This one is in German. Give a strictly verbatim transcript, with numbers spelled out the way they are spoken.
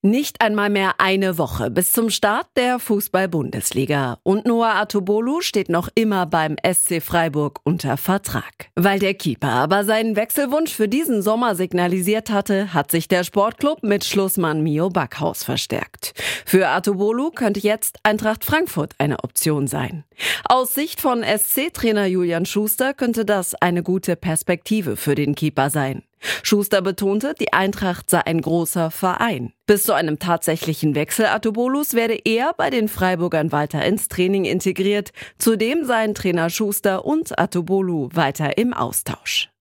Nicht einmal mehr eine Woche bis zum Start der Fußball-Bundesliga. Und Noah Atubolu steht noch immer beim S C Freiburg unter Vertrag. Weil der Keeper aber seinen Wechselwunsch für diesen Sommer signalisiert hatte, hat sich der Sportclub mit Schlussmann Mio Backhaus verstärkt. Für Atubolu könnte jetzt Eintracht Frankfurt eine Option sein. Aus Sicht von S C-Trainer Julian Schuster könnte das eine gute Perspektive für den Keeper sein. Schuster betonte, die Eintracht sei ein großer Verein. Bis zu einem tatsächlichen Wechsel Atubolus werde er bei den Freiburgern weiter ins Training integriert. Zudem seien Trainer Schuster und Atubolu weiter im Austausch.